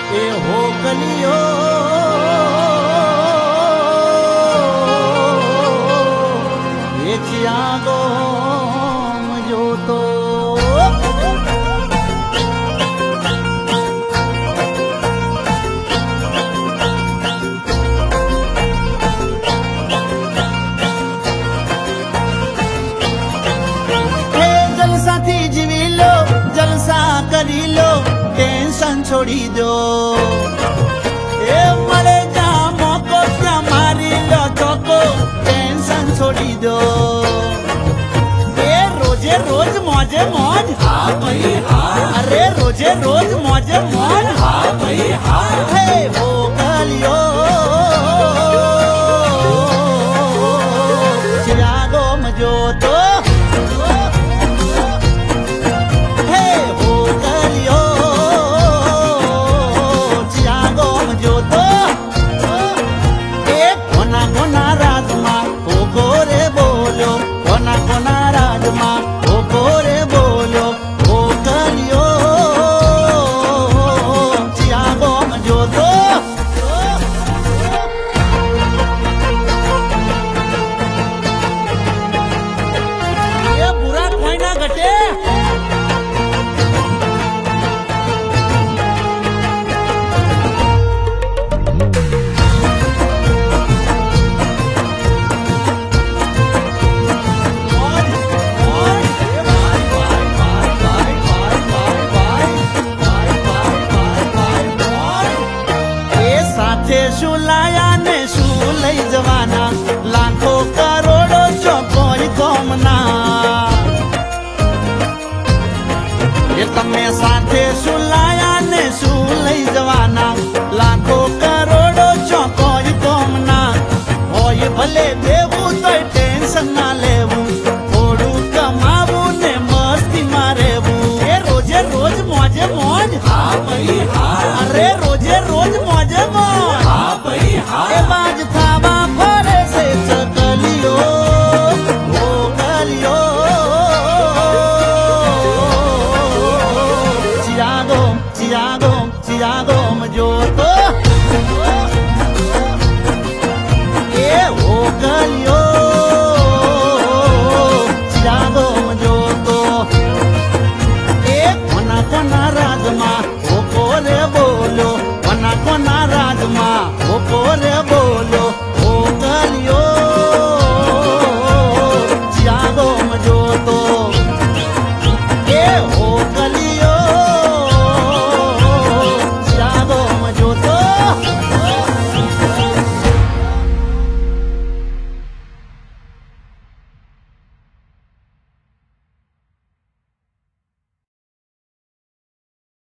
ए हो गलियो चियागो जो तो जलसा थी जीवी लो जलसा करी लो टेंशन छोड़ी दो ए मरे जा मोको क्या मारी लो चौको टेंशन छोड़ी दो रोजे रोज मौजे मौज हाँ भाई हाँ अरे रोजे रोज मौजे मौज हाँ भाई हाँ हे हो गलियो चिरागो मजो तो हे हो गलियो चिरागो मजो तो एक कोना कोना राजमा हो गोरे बोलो कोना कोना राजमा शुलाया ने शुलई जवाना लाखों करोड़ों जो कोई गोमना ये तमे साथे शुलाया ने शुलई जवाना लाखों करोड़ों जो कोई गोमना हो ये भले दे